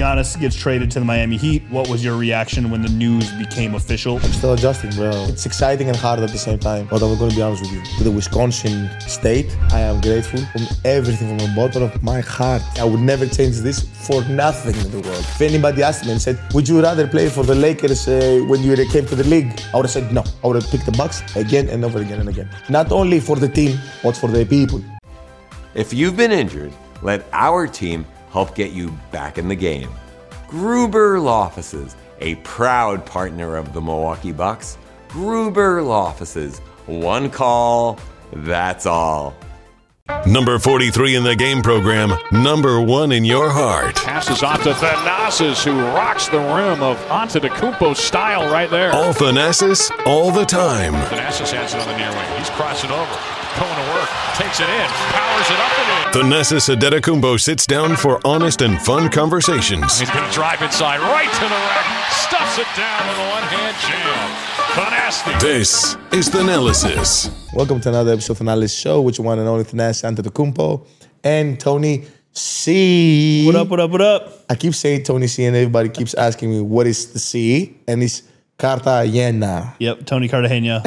Giannis gets traded to the Miami Heat. What was your reaction when the news became official? I'm still adjusting, bro. It's exciting and hard at the same time. But I'm going to be honest with you. To the Wisconsin State, I am grateful from everything, from the bottom of my heart. I would never change this for nothing in the world. If anybody asked me and said, would you rather play for the Lakers when you came to the league? I would have said no. I would have picked the Bucks again and over again and again. Not only for the team, but for the people. If you've been injured, let our team help get you back in the game. Gruber Law Offices, a proud partner of the Milwaukee Bucks. Gruber Law Offices. One call, that's all. Number 43 in the game program, number 1 in your heart. Passes off to Thanasis, who rocks the rim of Antetokounmpo style right there. All Thanasis, all the time. Thanasis has it on the near wing. He's crossing over. Going to work. Takes it in. Powers it up and in. Thanasis Antetokounmpo sits down for honest and fun conversations. He's going to drive inside right to the rack. Stuffs it down with a one-hand jam. Thanasis. This is Thanalysis. Welcome to another episode of Thanalysis Show, which one and only Thanasis Antetokounmpo and Tony C. What up, what up, what up? I keep saying Tony C, and everybody keeps asking me what is the C, and it's Cartagena. Yep, Tony Cartagena.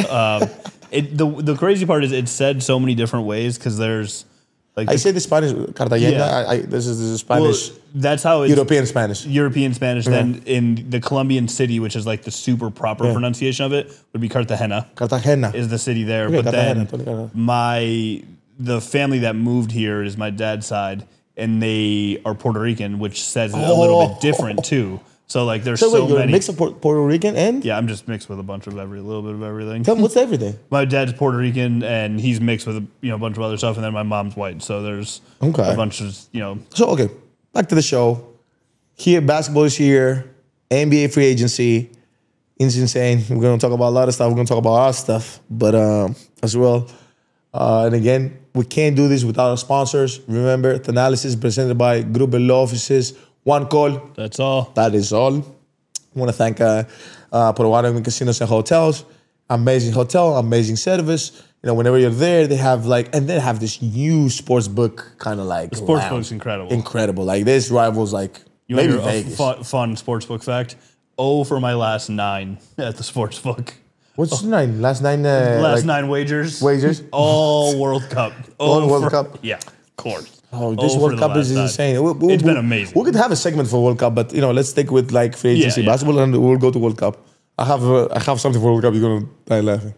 The crazy part is it's said so many different ways because there's like I say the Spanish Cartagena. Yeah. This is Spanish. Well, that's how it's European Spanish. European Spanish. Then in the Colombian city, which is like the super proper pronunciation of it, would be Cartagena. Cartagena Is the city there. Okay, but Cartagena. then the family that moved here is my dad's side, and they are Puerto Rican, which says it a little bit different too. So like there's so you're many. a mix of Puerto Rican and Yeah, I'm just mixed with a bunch of little bit of everything. Tell me, what's everything? My dad's Puerto Rican, and he's mixed with a bunch of other stuff, and then my mom's white. So there's a bunch of So okay, back to the show. Here, basketball is here. NBA free agency. It's insane. We're gonna talk about a lot of stuff. We're gonna talk about our stuff, but as well. And again, we can't do this without our sponsors. Remember, the analysis presented by Gruber Law Offices. One call. That's all. That is all. I want to thank Puerto Casinos and Hotels. Amazing hotel, amazing service. Whenever you're there, they have this new sports book kind of like. The sports lounge. book's incredible. Incredible. Like this rivals like maybe Vegas. Fun sports book fact. For my last 9 at the sports book. What's the 9? Last 9? Last 9 wagers. Wagers? All World Cup. All World Cup? Yeah, of course. Oh, this World Cup is insane. It's been amazing. We could have a segment for World Cup, but let's stick with like free agency basketball, and we'll go to World Cup. I have something for World Cup. You're gonna die laughing.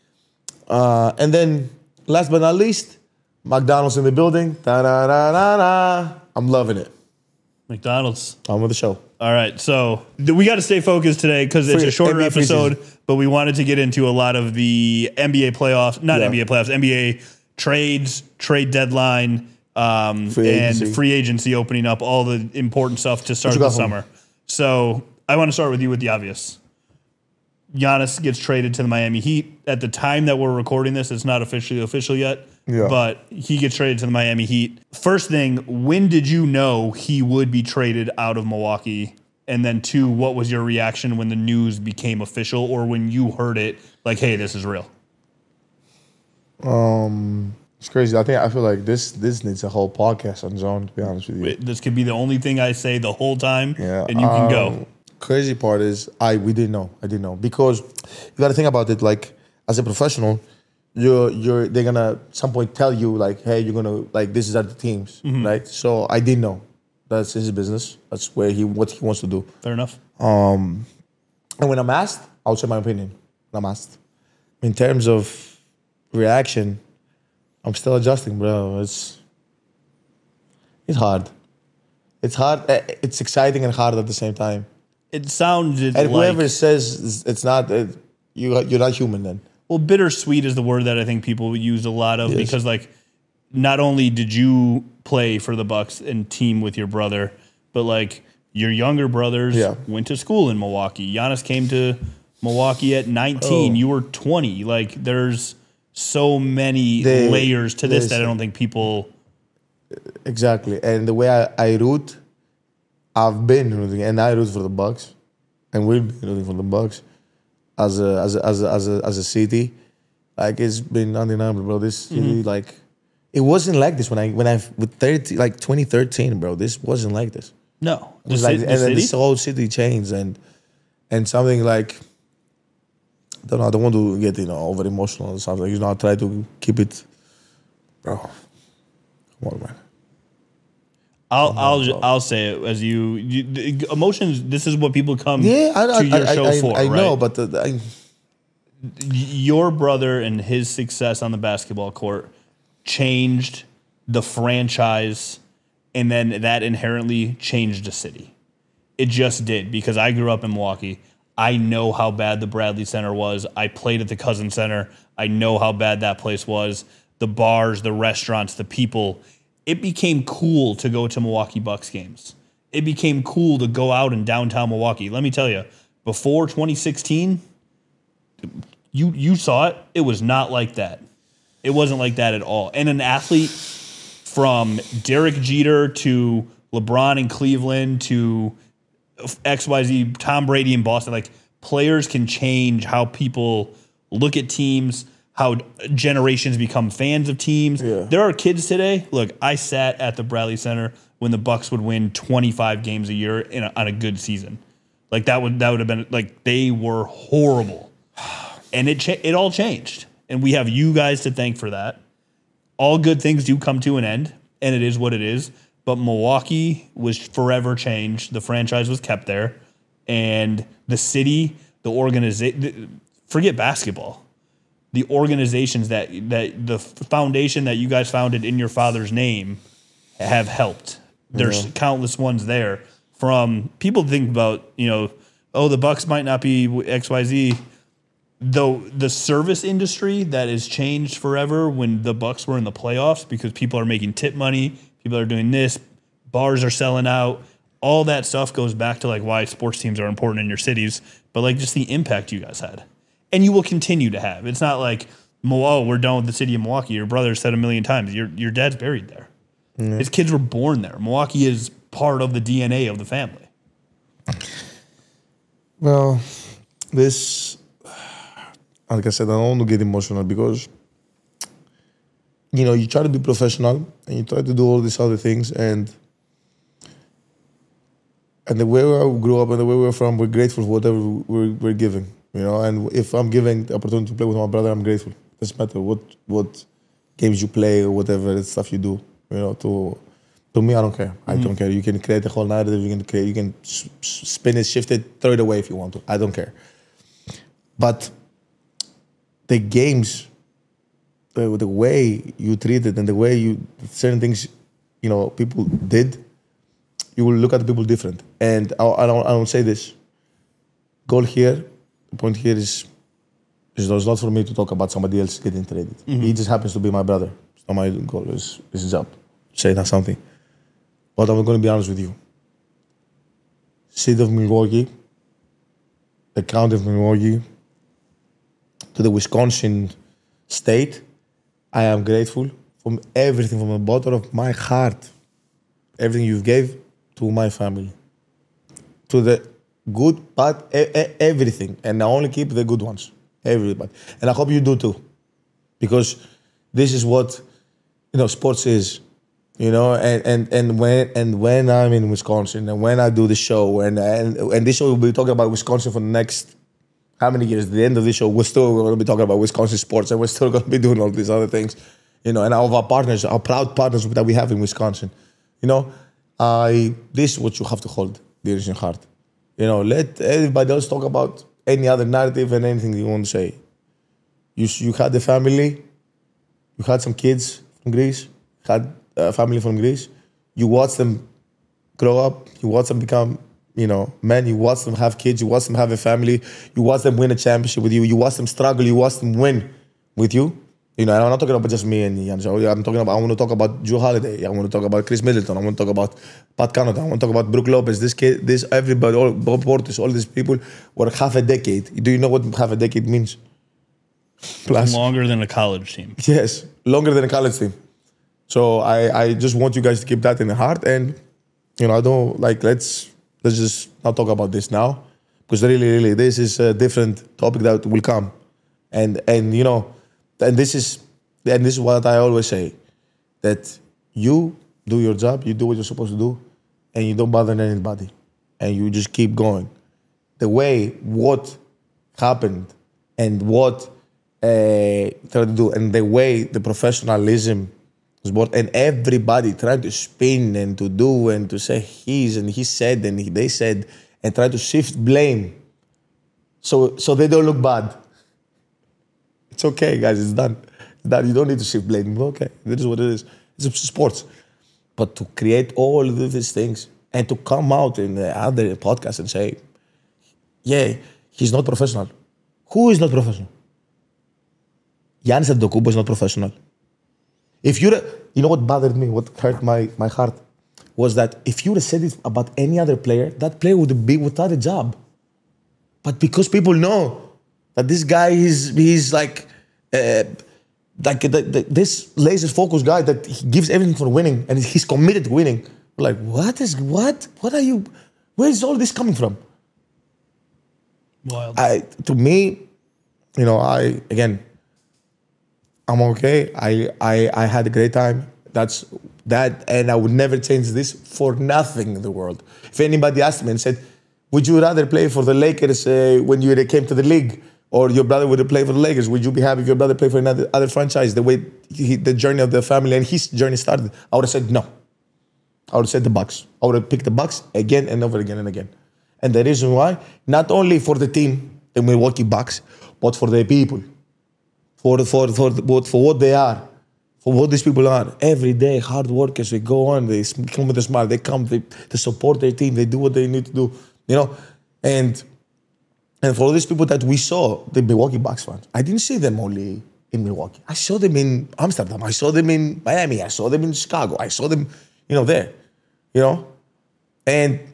And then, last but not least, McDonald's in the building. Da-da-da-da-da. I'm loving it. McDonald's. On with the show. All right, so we got to stay focused today because it's a shorter NBA episode, but we wanted to get into a lot of the NBA playoffs, NBA trades, trade deadline, free agency opening up, all the important stuff to start the summer. So I want to start with you with the obvious. Giannis gets traded to the Miami Heat. At the time that we're recording this, it's not officially official yet, but he gets traded to the Miami Heat. First thing, when did you know he would be traded out of Milwaukee? And then 2, what was your reaction when the news became official or when you heard it, like, hey, this is real? It's crazy. I feel like this needs a whole podcast on its own, to be honest with you. This could be the only thing I say the whole time, and you can go. Crazy part is we didn't know. I didn't know because you got to think about it. Like as a professional, they're gonna at some point tell you like, hey, you're gonna like this is at the teams, right? So I didn't know. That's his business. That's what he wants to do. Fair enough. And when I'm asked, I'll say my opinion. When I'm asked, in terms of reaction, I'm still adjusting, bro. It's hard. It's hard. It's exciting and hard at the same time. It sounded and whoever says it's not, you're not human then. Well, bittersweet is the word that I think people use a lot of because, like, not only did you play for the Bucks and team with your brother, but, like, your younger brothers went to school in Milwaukee. Giannis came to Milwaukee at 19. You were 20. Like, there's so many layers to this that I don't think people... Exactly. And the way I root... I've been rooting, and I root for the Bucks, and we've been rooting for the Bucks as a city. Like it's been undeniable, bro. This like it wasn't like this when I with 2013, bro. This wasn't like this. No. Then this whole city changed and something like, I don't want to get over emotional or something. I try to keep it. Bro, come on, man. I'll say it as you emotions. This is what people come to your show for. I know, right? But your brother and his success on the basketball court changed the franchise, and then that inherently changed the city. It just did, because I grew up in Milwaukee. I know how bad the Bradley Center was. I played at the Cousins Center. I know how bad that place was. The bars, the restaurants, the people. It became cool to go to Milwaukee Bucks games. It became cool to go out in downtown Milwaukee. Let me tell you, before 2016, you saw it. It was not like that. It wasn't like that at all. And an athlete from Derek Jeter to LeBron in Cleveland to XYZ, Tom Brady in Boston, like, players can change how people look at teams, how generations become fans of teams. Yeah. There are kids today. Look, I sat at the Bradley Center when the Bucks would win 25 games a year on a good season. Like, that would have been, like, they were horrible. And it all changed. And we have you guys to thank for that. All good things do come to an end, and it is what it is. But Milwaukee was forever changed. The franchise was kept there. And the city, the organization, forget basketball. The organizations that the foundation that you guys founded in your father's name have helped. There's countless ones there. From people think about, the Bucks might not be XYZ. Though the service industry that has changed forever when the Bucks were in the playoffs, because people are making tip money, people are doing this, bars are selling out. All that stuff goes back to like why sports teams are important in your cities, but like just the impact you guys had. And you will continue to have. It's not like, we're done with the city of Milwaukee. Your brother said a million times, your dad's buried there. Mm-hmm. His kids were born there. Milwaukee is part of the DNA of the family. Well, this, like I said, I don't want to get emotional because, you try to be professional and you try to do all these other things, and the way I grew up and the way we're from, we're grateful for whatever we're giving. And if I'm giving the opportunity to play with my brother, I'm grateful. It doesn't matter what games you play or whatever stuff you do. To me, I don't care. I don't care. You can create a whole narrative. You can spin it, shift it, throw it away if you want to. I don't care. But the games, the way you treat it and the way certain things, people did, you will look at the people different. And I don't say this. Goal here. The point here is not for me to talk about somebody else getting traded. Mm-hmm. He just happens to be my brother. It's not my goal. It's his job. Say that something. But I'm going to be honest with you. City of Milwaukee, the county of Milwaukee, to the Wisconsin state, I am grateful from everything, from the bottom of my heart. Everything you gave to my family. To the good, bad, everything. And I only keep the good ones. Everybody. And I hope you do too. Because this is what, sports is. And when I'm in Wisconsin and when I do the show and this show will be talking about Wisconsin for the next how many years? At the end of this show, we're still going to be talking about Wisconsin sports and we're still going to be doing all these other things. And all of our partners, our proud partners that we have in Wisconsin. This is what you have to hold dear in your heart. Let everybody else talk about any other narrative and anything you want to say. You had a family, you had some kids from Greece, had a family from Greece. You watch them grow up, you watch them become, men, you watch them have kids, you watch them have a family, you watch them win a championship with you, you watch them struggle, you watch them win with you. And I'm not talking about just me and Jan. I want to talk about Jrue Holiday. I want to talk about Chris Middleton. I want to talk about Pat Connaughton. I want to talk about Brook Lopez. This kid, everybody, Bob Portis, all these people were half a decade. Do you know what half a decade means? Plus. Longer than a college team. Yes, longer than a college team. So I just want you guys to keep that in the heart. And, I don't, let's just not talk about this now. Because really, this is a different topic that will come. And this is what I always say, that you do your job, you do what you're supposed to do, and you don't bother anybody, and you just keep going, the way what happened and what tried to do, and the way the professionalism was brought, and everybody tried to spin and to do and to say he said and they said, and try to shift blame, so they don't look bad. It's okay, guys. It's done. You don't need to shift blame. Okay, this is what it is. It's sports. But to create all of these things and to come out in the other podcast and say, yeah, he's not professional. Who is not professional? Giannis Antetokounmpo is not professional. If you know what bothered me, what hurt my heart, was that if you would have said it about any other player, that player would be without a job. But because people know that this guy he's like this laser-focused guy that he gives everything for winning and he's committed to winning. We're like, what are you? Where is all this coming from? Wild. To me, I'm okay. I had a great time. That's that, and I would never change this for nothing in the world. If anybody asked me and said, would you rather play for the Lakers when you came to the league, or your brother would have played for the Lakers? Would you be happy if your brother played for another franchise, the way the journey of the family and his journey started? I would have said no. I would have said the Bucks. I would have picked the Bucks again and over again and again. And the reason why, not only for the team, the Milwaukee Bucks, but for the people, for what they are, for what these people are. Every day, hard workers. They go on. They come with a smile. They come. They support their team. They do what they need to do. And for all these people that we saw, the Milwaukee Bucks fans, I didn't see them only in Milwaukee. I saw them in Amsterdam. I saw them in Miami. I saw them in Chicago. I saw them, there. And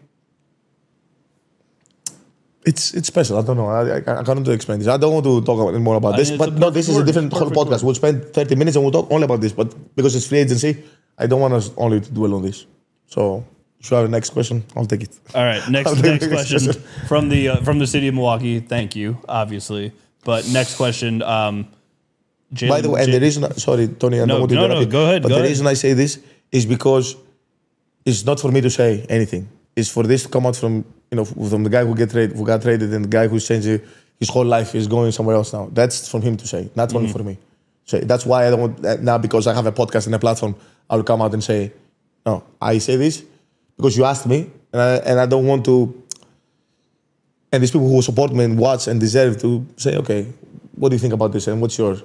it's special. I don't know. I can't explain this. I don't want to talk more about this. But no, this is a different whole podcast. We'll spend 30 minutes and we'll talk only about this. But because it's free agency, I don't want us only to dwell on this. So, if you have the next question, I'll take it. All right, next question from the city of Milwaukee. Thank you, obviously. But next question. By the way, and the reason, sorry, Tony, I don't want to interrupt you. Go ahead. But the reason I say this is because it's not for me to say anything. It's for this to come out from the guy who got traded, and the guy who's changed his whole life is going somewhere else now. That's from him to say, not only for me. So that's why I don't want now, because I have a podcast and a platform, I'll come out and say, no, I say this because you asked me, and I don't want to. And these people who support me and watch and deserve to say, okay, what do you think about this and what's yours?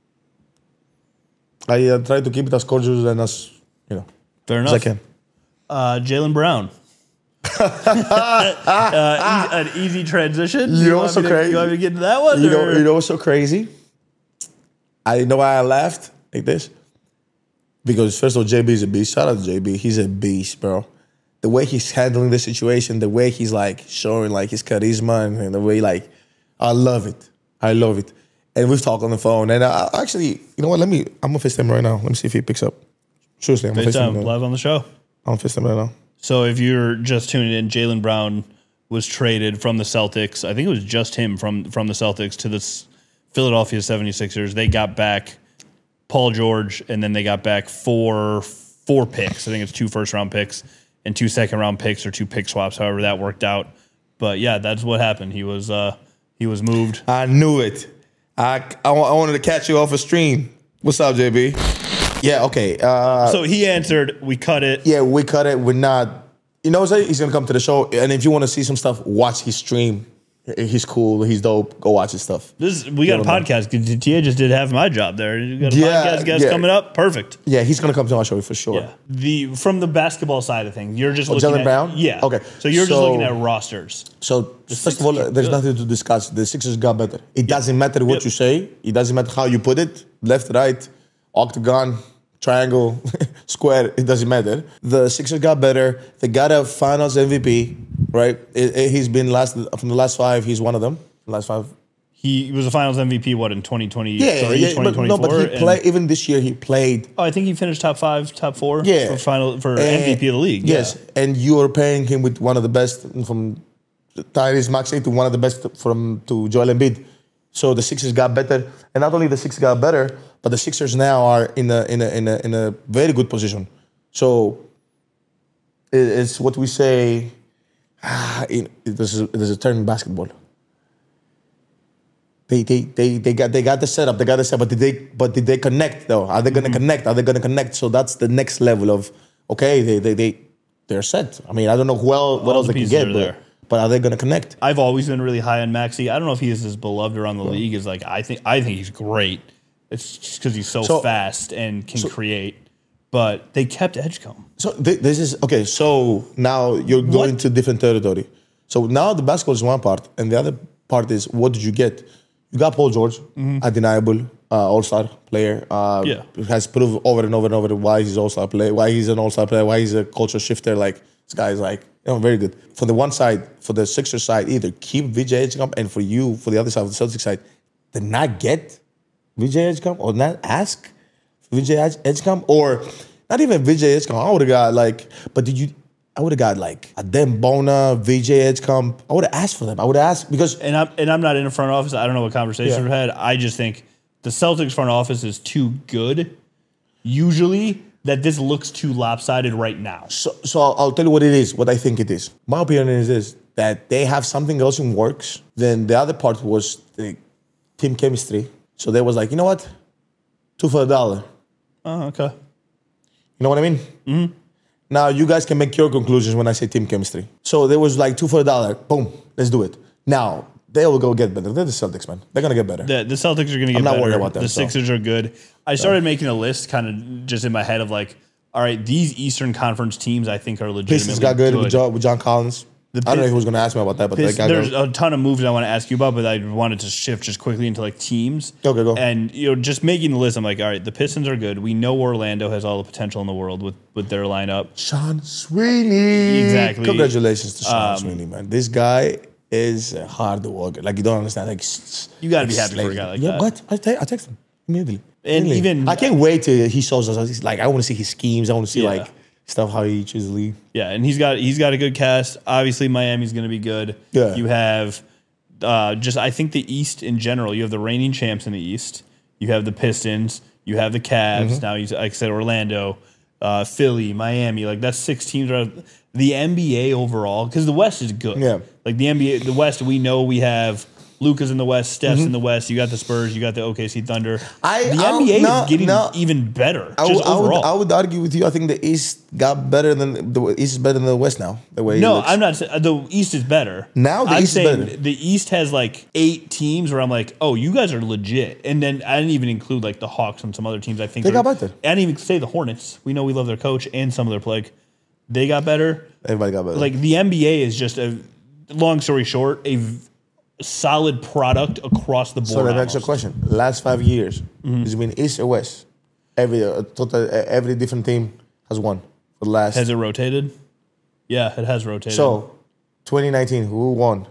I try to keep it as cordial and as fair enough as I can. Jaylen Brown. An easy transition. You know what's so crazy? You want me to get into that one? You know what's so crazy? I know why I laughed like this. Because first of all, JB is a beast. Shout out to JB. He's a beast, bro. The way he's handling the situation, the way he's showing his charisma and the way I love it. I love it. And we've talked on the phone. And I actually, you know what? I'm gonna FaceTime him right now. Let me see if he picks up. Seriously, I'm gonna FaceTime him live on the show. I'm gonna FaceTime right now. So if you're just tuning in, Jaylen Brown was traded from the Celtics. I think it was just him from the Celtics to the Philadelphia 76ers. They got back Paul George, and then they got back four picks. I think it's 2 first-round picks and 2 second-round picks or 2 pick swaps, however that worked out. But yeah, that's what happened. He was moved. I knew it. I wanted to catch you off a stream. What's up, JB? Yeah, okay. So he answered, we cut it. Yeah, we cut it. We're not. He's going to come to the show. And if you want to see some stuff, watch his stream. He's cool. He's dope. Go watch his stuff. We got a podcast. TA just did half my job there. You got a podcast guest coming up. Perfect. Yeah, he's going to come to our show for sure. Yeah. From the basketball side of things, you're just looking Jaylen Brown? Yeah. Okay. So you're just looking at rosters. So first of all, there's nothing to discuss. The Sixers got better. It doesn't matter what you say. It doesn't matter how you put it. Left, right, octagon, triangle, square, it doesn't matter. The Sixers got better. They got a finals MVP, right? He's been from the last 5, he's one of them. Last 5. He was a finals MVP, in 2023, 2024? But he played, even this year he played. Oh, I think he finished top 5, top 4 for MVP of the league. Yes, and you are pairing him with one of the best, from Tyrese Maxey to one of the best to Joel Embiid. So the Sixers got better, and not only the Sixers got better, but the Sixers now are in a very good position. So It's what we say. There's a term in basketball. They got the setup. They got the setup. But did they connect though? Are they gonna connect? Are they gonna connect? So that's the next level of they're set. I mean, I don't know what else they can get, but are they gonna connect? I've always been really high on Maxey. I don't know if he is as beloved around the league as like I think he's great. It's just because he's so fast and can create. But they kept Edgecombe. So this is okay. So now you're going to different territory. So now the basketball is one part, and the other part is what did you get? You got Paul George, undeniable all-star player. Has proved over and over and over why he's all-star player, why he's an all-star player, why he's a culture shifter. Like this guy is like very good. For the one side, for the Sixers side, either keep VJ Edgecombe, and for the other side, of the Celtics side, did not get VJ Edgecombe or not ask VJ Edgecombe, or not even VJ Edgecombe. I would have got I would have got like a Dembona, VJ Edgecombe. I would have asked for them. I would have asked because and I'm not in the front office. I don't know what conversations we've had. I just think the Celtics front office is too good, usually, that this looks too lopsided right now. So I'll tell you what it is. What I think it is. My opinion is this: that they have something else in works. Then the other part was the team chemistry. So they was like, you know what, $2 for $1. Oh, okay. You know what I mean? Mm-hmm. Now you guys can make your conclusions when I say team chemistry. So there was like $2 for $1. Boom, let's do it. Now they will go get better. They're the Celtics, man. They're gonna get better. The Celtics are gonna get better. I'm not worried about them. The Sixers are good. I started making a list, kind of just in my head, of like, all right, these Eastern Conference teams I think are legitimately Pistons got good. With John Collins. I don't know if he was going to ask me about that, but there's a ton of moves I want to ask you about, but I wanted to shift just quickly into like teams. Okay, go. And just making the list, I'm like, all right, the Pistons are good. We know Orlando has all the potential in the world with their lineup. Sean Sweeney. Exactly. Congratulations to Sean Sweeney, man. This guy is a hard worker. Like you don't understand. Like you got to be happy for a guy like that. What? I text him immediately. And even I can't wait till he shows us. Like I want to see his schemes. I want to see like stuff how he chooses the league. Yeah, and he's got a good cast. Obviously, Miami's going to be good. Yeah. You have I think the East in general. You have the reigning champs in the East. You have the Pistons. You have the Cavs. Now, like I said, Orlando, Philly, Miami. Like that's 6 teams. The NBA overall, because the West is good. Yeah. Like the NBA, the West, we know we have Luka's in the West, Steph's in the West. You got the Spurs, you got the OKC Thunder. The NBA is getting even better. Overall. I would argue with you. I think the East got better than the East is better than the West now. The way I'm not saying the East is better. Now the East is better. The East has like 8 teams where I'm like, oh, you guys are legit. And then I didn't even include like the Hawks and some other teams. I think they got better. I didn't even say the Hornets. We know we love their coach and some of their play. They got better. Everybody got better. Like the NBA is just long story short, a solid product across the board. So that makes a question. Last 5 years, has it been East or West? Every different team has won for the last. Has it rotated? Yeah, it has rotated. So, 2019, who won?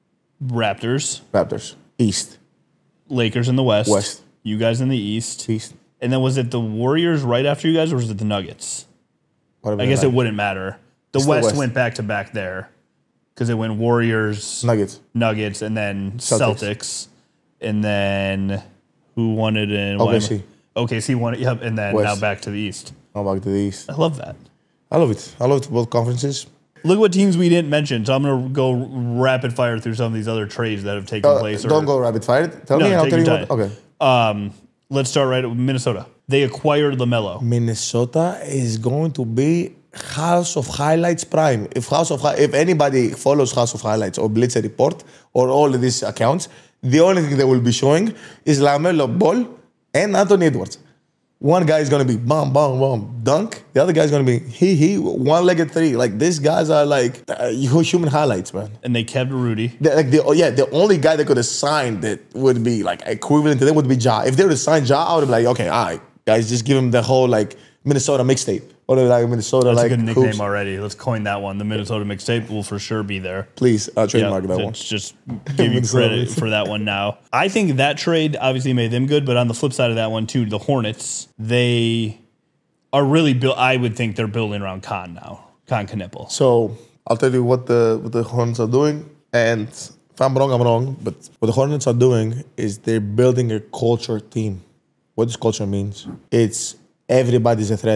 Raptors. East. Lakers in the West. West. You guys in the East. East. And then was it the Warriors right after you guys, or was it the Nuggets? I guess it wouldn't matter. The West went back to back there. Because it went Warriors, Nuggets, and then Celtics. And then who won it in OKC. OKC won it, yep. And then now back to the East. Now back to the East. I love that. I love it. I love both conferences. Look what teams we didn't mention. So I'm going to go rapid fire through some of these other trades that have taken place. Don't go rapid fire. Tell me and I'll tell you what. Okay. Let's start right with Minnesota. They acquired LaMelo. Minnesota is going to be House of Highlights prime. If anybody follows House of Highlights or Blitzer Report or all of these accounts, the only thing they will be showing is LaMelo Ball and Anthony Edwards. One guy is going to be bam, bam, bam, dunk. The other guy is going to be he, one-legged three. Like, these guys are like human highlights, man. And they kept Rudy. The only guy that could have signed that would be like equivalent to them would be Ja. If they would have signed Ja, I would have been like, okay, all right, guys, just give him the whole like Minnesota mixtape. Or like Minnesota, that's like a good nickname hoops. Already. Let's coin that one. The Minnesota mixtape will for sure be there. Please, trademark that one. Just give you credit for that one now. I think that trade obviously made them good, but on the flip side of that one too, the Hornets, they are really built. I would think they're building around Con now, Con Knipple. So I'll tell you what the Hornets are doing, and if I'm wrong, I'm wrong. But what the Hornets are doing is they're building a culture team. What does culture means? It's everybody's a threat.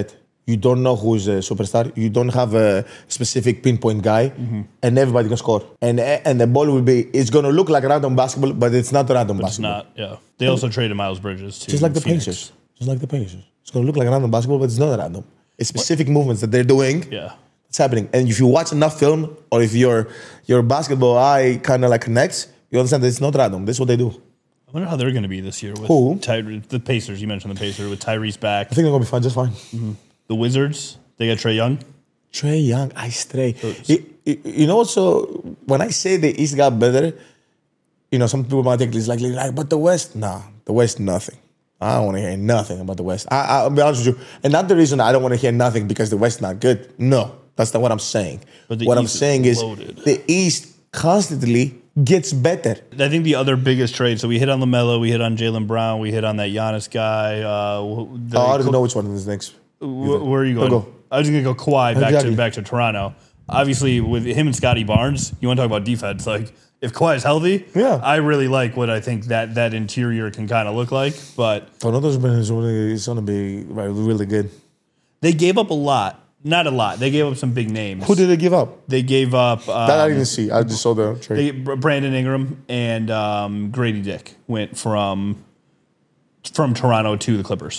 You don't know who's a superstar. You don't have a specific pinpoint guy, and everybody can score. And the ball will be. It's going to look like random basketball, but it's not random basketball. It's not. Yeah. They also traded Miles Bridges too. Just like the Pacers. Just like the Pacers. It's going to look like random basketball, but it's not random. It's specific movements that they're doing. Yeah. It's happening. And if you watch enough film, or if your basketball eye kind of like connects, you understand that it's not random. This is what they do. I wonder how they're going to be this year with the Pacers. You mentioned the Pacers with Tyrese back. I think they're going to be fine, just fine. Mm-hmm. The Wizards, they got Trae Young. Trae Young, I stray. You know what? So when I say the East got better, you know, some people might think it's like, but the West, nah, the West, nothing. I don't want to hear nothing about the West. I'll be honest with you. And not the reason I don't want to hear nothing because the West not good. No, that's not what I'm saying. But what I'm saying is the East constantly gets better. I think the other biggest trade, so we hit on LaMelo, we hit on Jaylen Brown, we hit on that Giannis guy. I don't know which one is next. Where are you going? Go. I was going to go Kawhi back to Toronto. Obviously, with him and Scotty Barnes, you want to talk about defense. Like, if Kawhi is healthy, I really like what I think that interior can kind of look like. But Toronto's it's going to be really good. They gave up a lot. Not a lot. They gave up some big names. Who did they give up? They gave up... that I didn't see. I just saw the trade. Brandon Ingram and Grady Dick went from Toronto to the Clippers.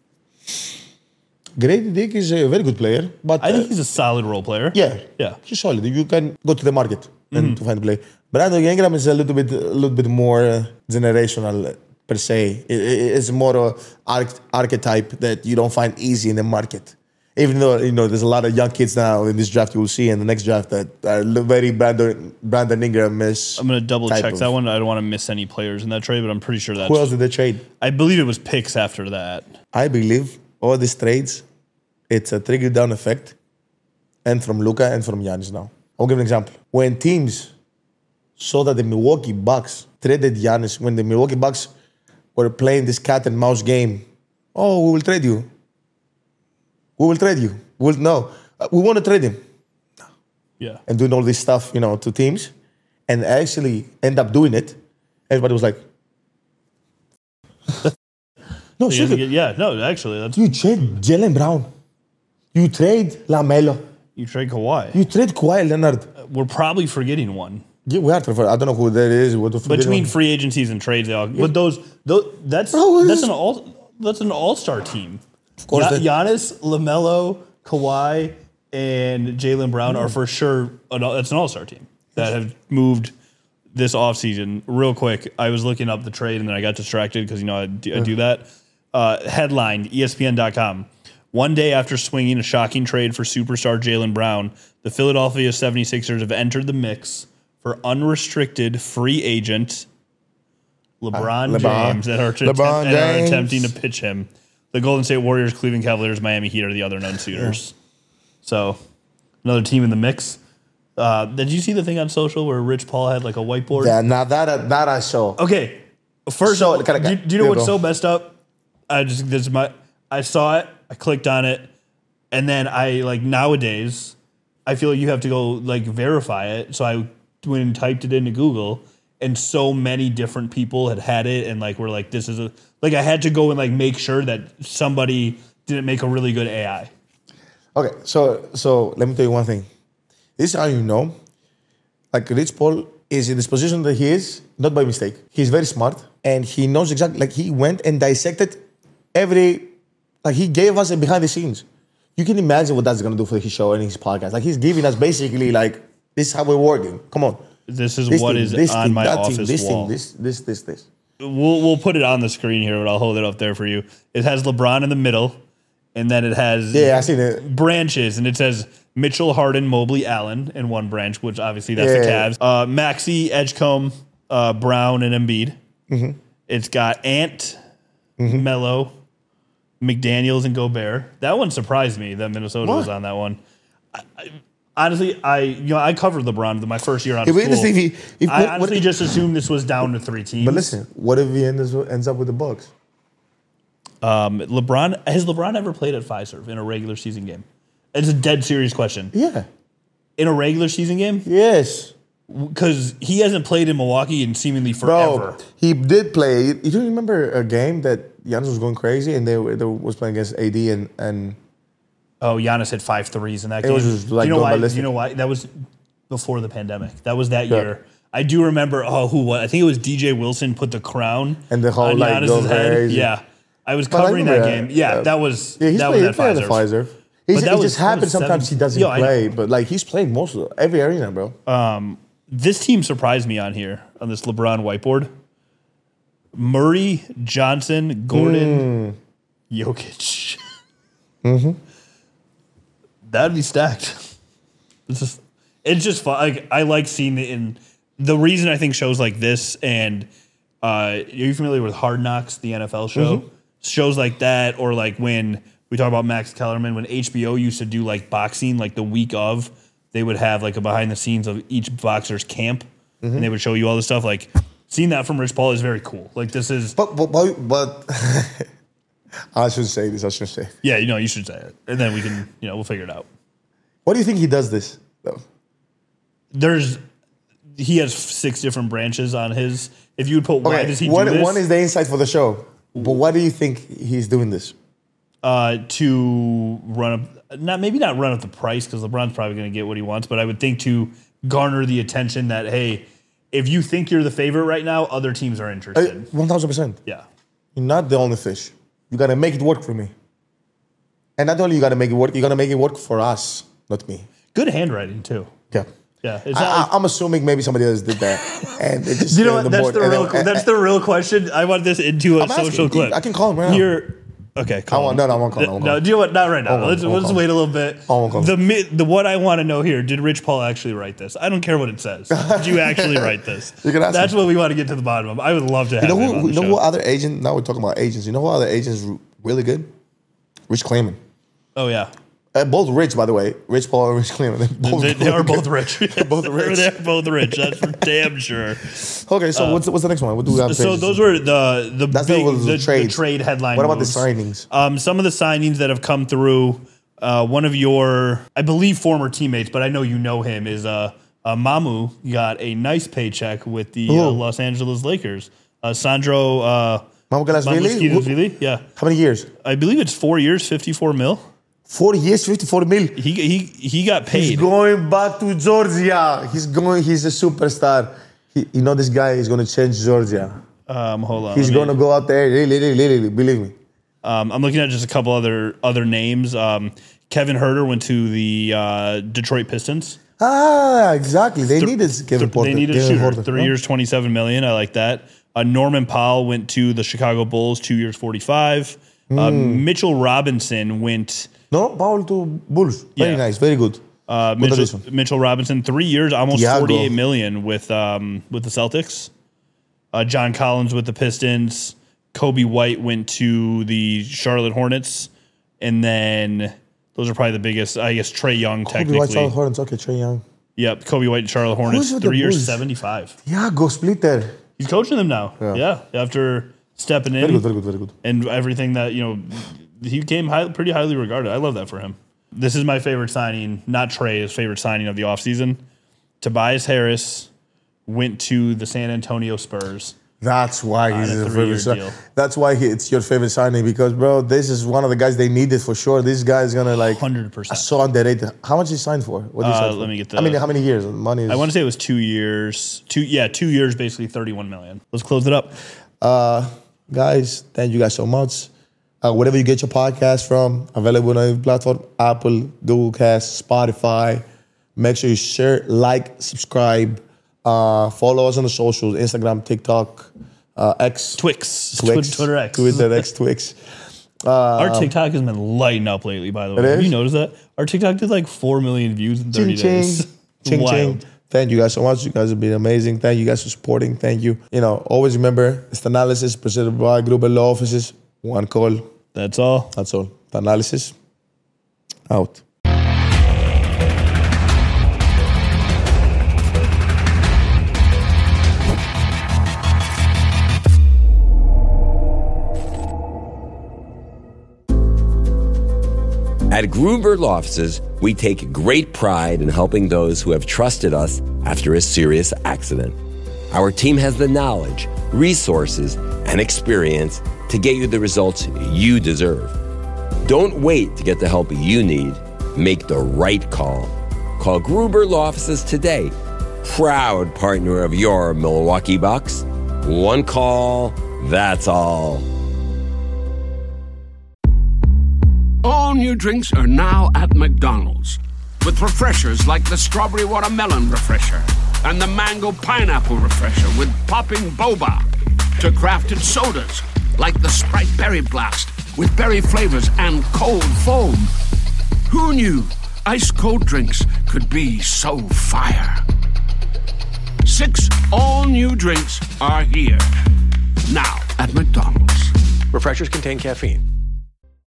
Grady Dick is a very good player, but I think he's a solid role player. Yeah, he's solid. You can go to the market and to find a play. Brandon Ingram is a little bit more generational per se. It's more of archetype that you don't find easy in the market. Even though there's a lot of young kids now in this draft, you will see in the next draft that are very Brandon Ingram is. I'm going to double check that one. I don't want to miss any players in that trade, but I'm pretty sure that's. Who else did they trade? I believe it was picks after that. I believe all these trades, it's a trickle down effect, and from Luka and from Giannis now. I'll give an example. When teams saw that the Milwaukee Bucks traded Giannis, when the Milwaukee Bucks were playing this cat and mouse game, we will trade you. We will trade you. We want to trade him. Yeah. And doing all this stuff, to teams, and actually end up doing it. Everybody was like, "No, actually, that's you trade Jaylen Brown, you trade LaMelo, you trade Kawhi, you trade Kawhi Leonard." We're probably forgetting one. Yeah, we are. I don't know who that is. Between free agencies and trades, but that's an all-star team. Of course, Giannis, LaMelo, Kawhi, and Jaylen Brown are for sure. That's an all-star team that have moved this offseason. Real quick, I was looking up the trade and then I got distracted because I do that. Headline: ESPN.com. One day after swinging a shocking trade for superstar Jaylen Brown, the Philadelphia 76ers have entered the mix for unrestricted free agent LeBron James that are attempting to pitch him. The Golden State Warriors, Cleveland Cavaliers, Miami Heat are the other known suitors. So, another team in the mix. Did you see the thing on social where Rich Paul had like a whiteboard? Yeah, now that I saw. Okay, first, do you know what's so messed up? I saw it, I clicked on it, and then nowadays, I feel like you have to go verify it. So I went and typed it into Google, and so many different people had it, and were like, this is I had to go and make sure that somebody didn't make a really good AI. Okay, so let me tell you one thing. This is how you know, Rich Paul is in this position that he is, not by mistake. He's very smart, and he knows exactly, he went and dissected he gave us a behind the scenes. You can imagine what that's going to do for his show and his podcast. He's giving us basically, this is how we're working. Come on. This is what is on my office wall. This. We'll put it on the screen here, but I'll hold it up there for you. It has LeBron in the middle, and then it has I seen it. branches, and it says Mitchell, Harden, Mobley, Allen in one branch, which obviously that's the Cavs. Maxey, Edgecombe, Brown, and Embiid. Mm-hmm. It's got Ant, Melo, McDaniels, and Gobert. That one surprised me that Minnesota was on that one. Honestly, I covered LeBron my first year out of school. I honestly just assumed this was down to 3 teams. But listen, what if he ends up with the Bucks? Has LeBron ever played at Fiserv in a regular season game? It's a dead serious question. Yeah. In a regular season game? Yes. Because he hasn't played in Milwaukee in seemingly forever. Bro, he did play. You don't remember a game that Giannis was going crazy and they was playing against AD and Oh, Giannis hit 5 threes in that game. It was just like you know why? ballistic. You know why? That was before the pandemic. That was that year. I do remember. What? I think it was DJ Wilson put the crown and the whole on like Giannis's head. crazy. Yeah, I was covering that game. Yeah, that was he's that played, was at Pfizer. It just happens sometimes he doesn't play, but like he's played most of every arena, bro. This team surprised me on here on this LeBron whiteboard. Murray, Johnson, Gordon, Jokic. Mm-hmm. That'd be stacked. It's just fun. Like, I like seeing it in the reason I think shows like this and are you familiar with Hard Knocks, the NFL show? Mm-hmm. Shows like that, or like when we talk about Max Kellerman, when HBO used to do like boxing, like the week of, they would have like a behind the scenes of each boxer's camp, and they would show you all this stuff. Like seeing that from Rich Paul is very cool. Like this is, but I shouldn't say this. I shouldn't say. Yeah, you should say it, and then we can, we'll figure it out. What do you think he does this though? He has 6 different branches on his. If you would put why does he do this? One is the insight for the show, but why do you think he's doing this? To run up, not run up the price because LeBron's probably going to get what he wants, but I would think to garner the attention that, hey, if you think you're the favorite right now, other teams are interested. 1,000%. Yeah, you're not the only fish. You got to make it work for me, and not only you got to make it work, you got to make it work for us, not me. Good handwriting too. Yeah. Yeah, I'm assuming maybe somebody else did that, and it just that's the real question. I want this into a social clip. I can call him right now. Okay, call him. I won't call him. No, do you know what? Not right now. Let's wait a little bit. What I want to know here: did Rich Paul actually write this? I don't care what it says. Did you actually write this? That's what we want to get to the bottom of. I would love to have. You know what other agent? Now we're talking about agents. You know what other agents really good? Rich Kleiman. Oh yeah. Both rich, by the way. Rich Paul and Rich Kleiman. They are both rich. They're both rich. They're both rich. That's for damn sure. Okay, so what's the next one? What do we have? So those were the trade headline. What about moves. the signings? Some of the signings that have come through. One of your, I believe, former teammates, but I know you know him, is Mamu. Got a nice paycheck with the Los Angeles Lakers. Sandro Mamukelashvili? Yeah. How many years? I believe it's 4 years, $54 million. 4 years, 54 mil. He got paid. He's going back to Georgia. He's a superstar. This guy is going to change Georgia. Hold on. He's going to go out there. Really, believe me. I'm looking at just a couple other names. Kevin Huerter went to the Detroit Pistons. Exactly. They needed Kevin Porter. They needed a shooter. 3 years, $27 million. I like that. Norman Powell went to the Chicago Bulls. 2 years, $45 million. Mitchell Robinson went. No, Powell to Bulls. Very nice. Very good. Mitchell Robinson, 3 years, almost $48 million with the Celtics. John Collins with the Pistons. Kobe White went to the Charlotte Hornets. And then those are probably the biggest, I guess, Trae Young technically. Kobe White, Charlotte Hornets. Okay, Trae Young. Yep, Kobe White, Charlotte Hornets. 3 years, $75 million. Yeah, go split there. He's coaching them now. Yeah, after stepping in. Very good. And everything that, he came pretty highly regarded. I love that for him. This is my favorite signing, not Trae's favorite signing of the offseason. Tobias Harris went to the San Antonio Spurs. That's why he's a favorite signing. That's why it's your favorite signing because, bro, this is one of the guys they needed for sure. This guy is going to 100%. So underrated. How much he signed for? What did he sign for? Let me get that. I mean, how many years? Money is... I want to say it was 2 years. 2 years, basically $31 million. Let's close it up. Guys, thank you guys so much. Whatever you get your podcast from, available on every platform, Apple, Google Cast, Spotify. Make sure you share, like, subscribe. Follow us on the socials, Instagram, TikTok, X. Twix. Twitter X. Twitter X, Twix. Our TikTok has been lighting up lately, by the way. Have you noticed that? Our TikTok did 4 million views in 30 days. Ching. Thank you guys so much. You guys have been amazing. Thank you guys for supporting. Thank you. Always remember, it's the analysis presented by Gruber Law Offices. One call. That's all. The analysis. Out. At Gruber Law Offices, we take great pride in helping those who have trusted us after a serious accident. Our team has the knowledge, resources, and experience to get you the results you deserve. Don't wait to get the help you need. Make the right call. Call Gruber Law Offices today. Proud partner of your Milwaukee Bucks. One call, that's all. All new drinks are now at McDonald's. With refreshers like the Strawberry Watermelon Refresher and the Mango Pineapple Refresher with popping boba. To crafted sodas like the Sprite Berry Blast with berry flavors and cold foam. Who knew ice-cold drinks could be so fire? 6 all-new drinks are here. Now at McDonald's. Refreshers contain caffeine.